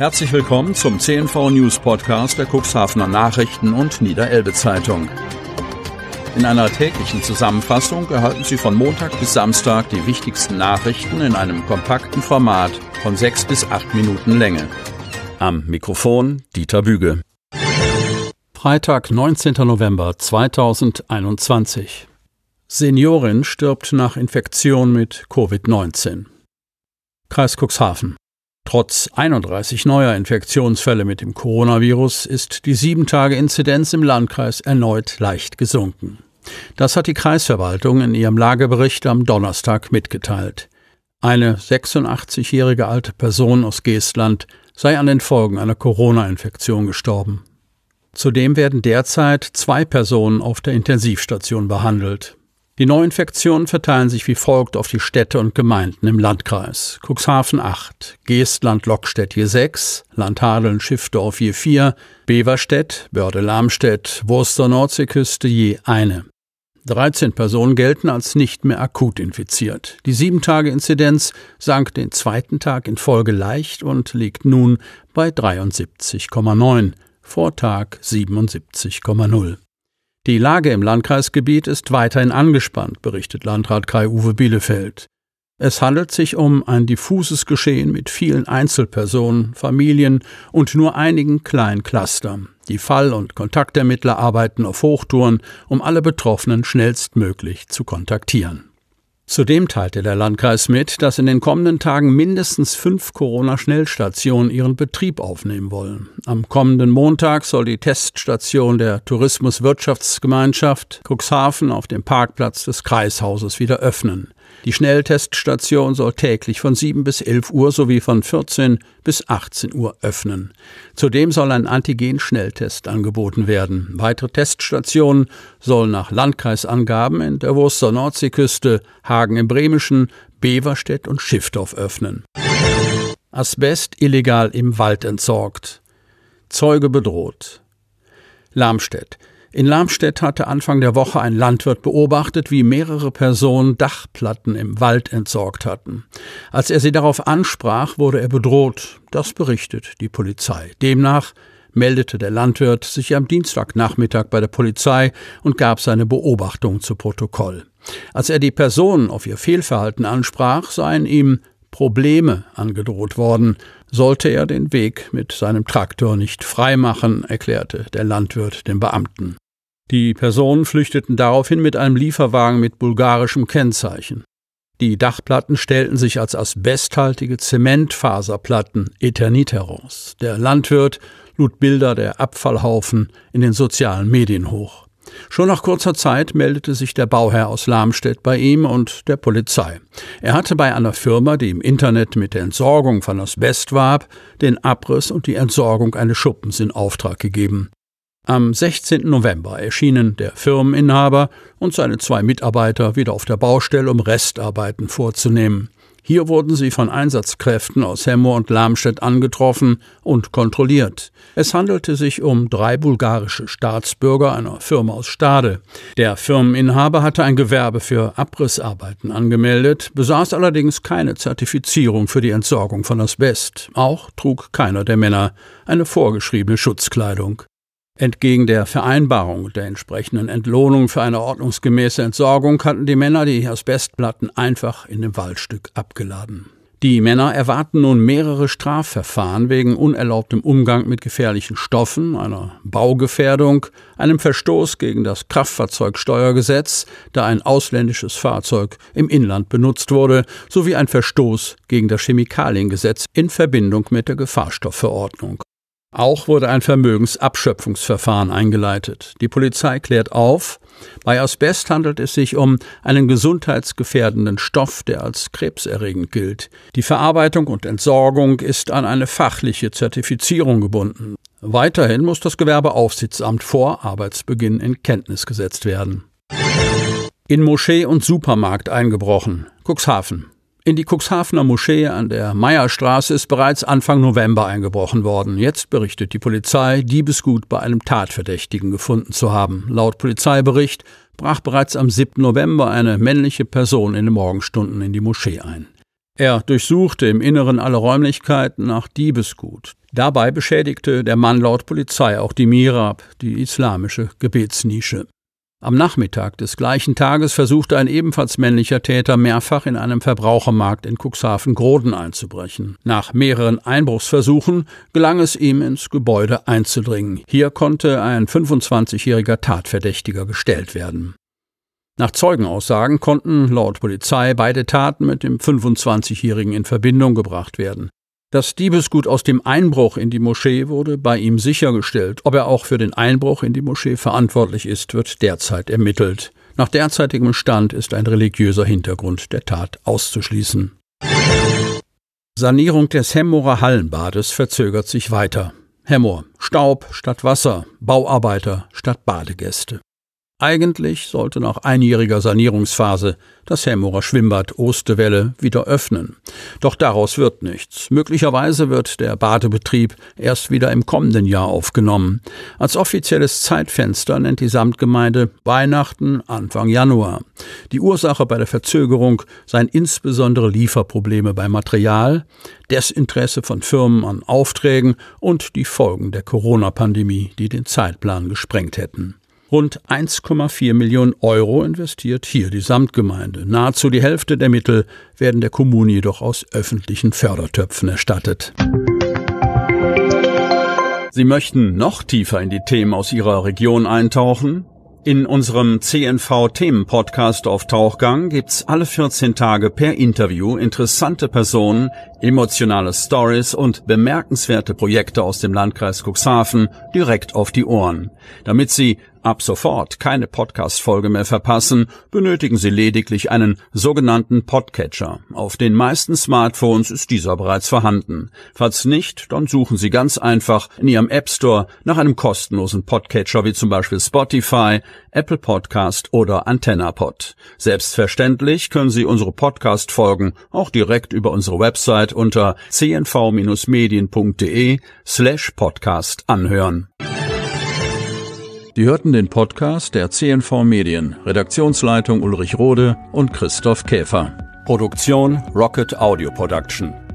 Herzlich willkommen zum CNV News Podcast der Cuxhavener Nachrichten und Niederelbe Zeitung. In einer täglichen Zusammenfassung erhalten Sie von Montag bis Samstag die wichtigsten Nachrichten in einem kompakten Format von 6 bis 8 Minuten Länge. Am Mikrofon Dieter Büge. Freitag, 19. November 2021. Seniorin stirbt nach Infektion mit Covid-19. Kreis Cuxhaven. Trotz 31 neuer Infektionsfälle mit dem Coronavirus ist die 7-Tage-Inzidenz im Landkreis erneut leicht gesunken. Das hat die Kreisverwaltung in ihrem Lagebericht am Donnerstag mitgeteilt. Eine 86-jährige alte Person aus Geestland sei an den Folgen einer Corona-Infektion gestorben. Zudem werden derzeit 2 Personen auf der Intensivstation behandelt. Die Neuinfektionen verteilen sich wie folgt auf die Städte und Gemeinden im Landkreis. Cuxhaven 8, Geestland-Lockstedt je 6, Landhadeln-Schiffdorf je 4, Beverstedt, Börde-Lamstedt, Wurster-Nordseeküste je 1. 13 Personen gelten als nicht mehr akut infiziert. Die 7-Tage-Inzidenz sank den zweiten Tag in Folge leicht und liegt nun bei 73,9, vor Tag 77,0. Die Lage im Landkreisgebiet ist weiterhin angespannt, berichtet Landrat Kai-Uwe Bielefeld. Es handelt sich um ein diffuses Geschehen mit vielen Einzelpersonen, Familien und nur einigen kleinen Clustern. Die Fall- und Kontaktermittler arbeiten auf Hochtouren, um alle Betroffenen schnellstmöglich zu kontaktieren. Zudem teilte der Landkreis mit, dass in den kommenden Tagen mindestens 5 Corona-Schnellstationen ihren Betrieb aufnehmen wollen. Am kommenden Montag soll die Teststation der Tourismuswirtschaftsgemeinschaft Cuxhaven auf dem Parkplatz des Kreishauses wieder öffnen. Die Schnellteststation soll täglich von 7 bis 11 Uhr sowie von 14 bis 18 Uhr öffnen. Zudem soll ein Antigen-Schnelltest angeboten werden. Weitere Teststationen sollen nach Landkreisangaben in der Wurster Nordseeküste, Hagen im Bremischen, Beverstedt und Schiffdorf öffnen. Asbest illegal im Wald entsorgt. Zeuge bedroht. Lamstedt. In Lamstedt hatte Anfang der Woche ein Landwirt beobachtet, wie mehrere Personen Dachplatten im Wald entsorgt hatten. Als er sie darauf ansprach, wurde er bedroht. Das berichtet die Polizei. Demnach meldete der Landwirt sich am Dienstagnachmittag bei der Polizei und gab seine Beobachtung zu Protokoll. Als er die Person auf ihr Fehlverhalten ansprach, seien ihm Probleme angedroht worden, sollte er den Weg mit seinem Traktor nicht freimachen, erklärte der Landwirt den Beamten. Die Personen flüchteten daraufhin mit einem Lieferwagen mit bulgarischem Kennzeichen. Die Dachplatten stellten sich als asbesthaltige Zementfaserplatten Eternit heraus. Der Landwirt lud Bilder der Abfallhaufen in den sozialen Medien hoch. Schon nach kurzer Zeit meldete sich der Bauherr aus Lamstedt bei ihm und der Polizei. Er hatte bei einer Firma, die im Internet mit der Entsorgung von Asbest warb, den Abriss und die Entsorgung eines Schuppens in Auftrag gegeben. Am 16. November erschienen der Firmeninhaber und seine 2 Mitarbeiter wieder auf der Baustelle, um Restarbeiten vorzunehmen. Hier wurden sie von Einsatzkräften aus Hemmoor und Lamstedt angetroffen und kontrolliert. Es handelte sich um 3 bulgarische Staatsbürger einer Firma aus Stade. Der Firmeninhaber hatte ein Gewerbe für Abrissarbeiten angemeldet, besaß allerdings keine Zertifizierung für die Entsorgung von Asbest. Auch trug keiner der Männer eine vorgeschriebene Schutzkleidung. Entgegen der Vereinbarung der entsprechenden Entlohnung für eine ordnungsgemäße Entsorgung hatten die Männer die Asbestplatten einfach in dem Waldstück abgeladen. Die Männer erwarten nun mehrere Strafverfahren wegen unerlaubtem Umgang mit gefährlichen Stoffen, einer Baugefährdung, einem Verstoß gegen das Kraftfahrzeugsteuergesetz, da ein ausländisches Fahrzeug im Inland benutzt wurde, sowie ein Verstoß gegen das Chemikaliengesetz in Verbindung mit der Gefahrstoffverordnung. Auch wurde ein Vermögensabschöpfungsverfahren eingeleitet. Die Polizei klärt auf, bei Asbest handelt es sich um einen gesundheitsgefährdenden Stoff, der als krebserregend gilt. Die Verarbeitung und Entsorgung ist an eine fachliche Zertifizierung gebunden. Weiterhin muss das Gewerbeaufsichtsamt vor Arbeitsbeginn in Kenntnis gesetzt werden. In Moschee und Supermarkt eingebrochen. Cuxhaven. In die Cuxhavener Moschee an der Meierstraße ist bereits Anfang November eingebrochen worden. Jetzt berichtet die Polizei, Diebesgut bei einem Tatverdächtigen gefunden zu haben. Laut Polizeibericht brach bereits am 7. November eine männliche Person in den Morgenstunden in die Moschee ein. Er durchsuchte im Inneren alle Räumlichkeiten nach Diebesgut. Dabei beschädigte der Mann laut Polizei auch die Mihrab, die islamische Gebetsnische. Am Nachmittag des gleichen Tages versuchte ein ebenfalls männlicher Täter mehrfach in einem Verbrauchermarkt in Cuxhaven-Groden einzubrechen. Nach mehreren Einbruchsversuchen gelang es ihm, ins Gebäude einzudringen. Hier konnte ein 25-jähriger Tatverdächtiger gestellt werden. Nach Zeugenaussagen konnten laut Polizei beide Taten mit dem 25-Jährigen in Verbindung gebracht werden. Das Diebesgut aus dem Einbruch in die Moschee wurde bei ihm sichergestellt. Ob er auch für den Einbruch in die Moschee verantwortlich ist, wird derzeit ermittelt. Nach derzeitigem Stand ist ein religiöser Hintergrund der Tat auszuschließen. Sanierung des Hemmorer Hallenbades verzögert sich weiter. Hemmoor: Staub statt Wasser, Bauarbeiter statt Badegäste. Eigentlich sollte nach einjähriger Sanierungsphase das Hemmorer Schwimmbad Osterwelle wieder öffnen. Doch daraus wird nichts. Möglicherweise wird der Badebetrieb erst wieder im kommenden Jahr aufgenommen. Als offizielles Zeitfenster nennt die Samtgemeinde Weihnachten Anfang Januar. Die Ursache bei der Verzögerung seien insbesondere Lieferprobleme bei Material, Desinteresse von Firmen an Aufträgen und die Folgen der Corona-Pandemie, die den Zeitplan gesprengt hätten. Rund 1,4 Millionen Euro investiert hier die Samtgemeinde. Nahezu die Hälfte der Mittel werden der Kommune jedoch aus öffentlichen Fördertöpfen erstattet. Sie möchten noch tiefer in die Themen aus Ihrer Region eintauchen? In unserem CNV-Themen-Podcast auf Tauchgang gibt's alle 14 Tage per Interview interessante Personen, emotionale Stories und bemerkenswerte Projekte aus dem Landkreis Cuxhaven direkt auf die Ohren. Damit Sie ab sofort keine Podcast-Folge mehr verpassen, benötigen Sie lediglich einen sogenannten Podcatcher. Auf den meisten Smartphones ist dieser bereits vorhanden. Falls nicht, dann suchen Sie ganz einfach in Ihrem App Store nach einem kostenlosen Podcatcher wie zum Beispiel Spotify, Apple Podcast oder AntennaPod. Selbstverständlich können Sie unsere Podcast-Folgen auch direkt über unsere Website unter cnv-medien.de/podcast anhören. Sie hörten den Podcast der CNV Medien, Redaktionsleitung Ulrich Rode und Christoph Käfer. Produktion Rocket Audio Production.